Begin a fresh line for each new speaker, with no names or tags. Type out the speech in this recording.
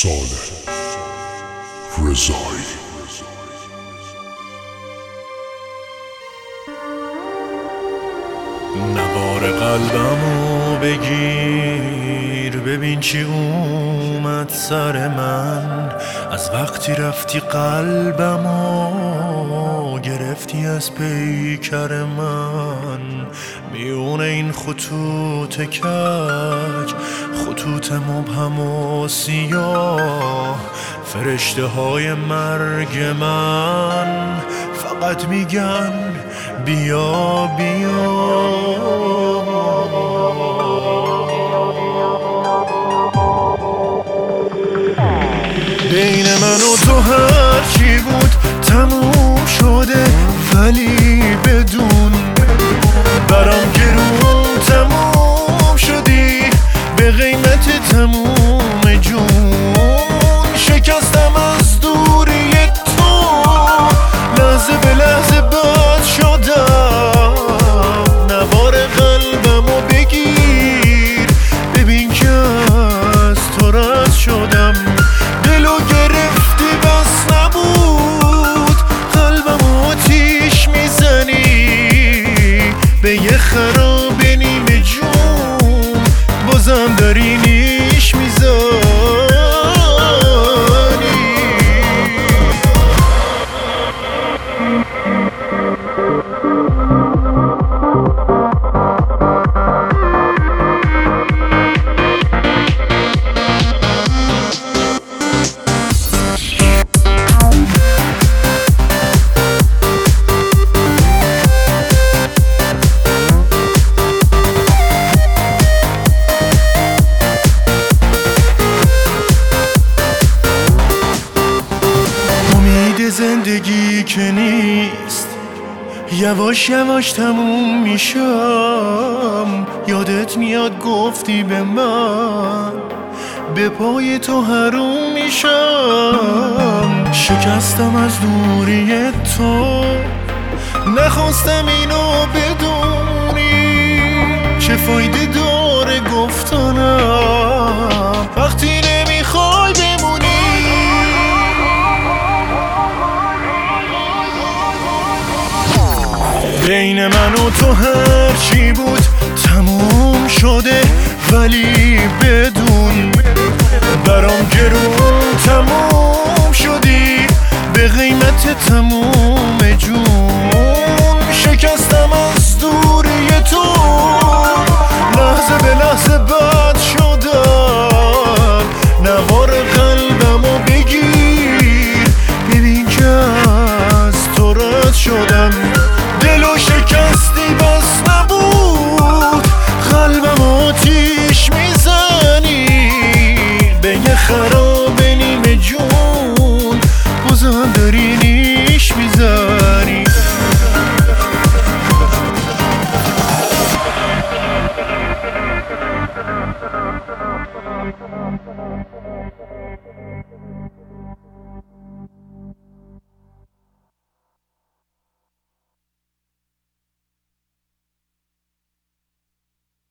صالح رضایی.
نوار قلبمو بگیر، ببین چی اومد سر من. از وقتی رفتی قلبمو گرفتی از پیکر من. میونه این خطوط کج، خطوط مبهم و سیاه، فرشته های مرگ من فقط میگن بیا بیا. بین من و تو هرچی بود تموم شده، ولی بدون برام گرون تموم شدی به قیمت تموم جون. شکستم از دوری تو، لحظه به لحظه باد شدم. نوار قلبمو بگیر، ببین که از تو رد شدم. دلو گرفتی بس نبود، قلبمو آتیش میزنی به یه خراب نیمه جون. بازم داری نیش میزنی. زندگی که نیست، یواش یواش تموم میشم. یادت میاد گفتی به من به پای تو حروم میشم. شکستم از دوری تو، نخواستم اینو بدونی. چه فایده داره گفتنم وقتی نمیخوای بمونی. بین من و تو هرچی بود تموم شده، ولی بدون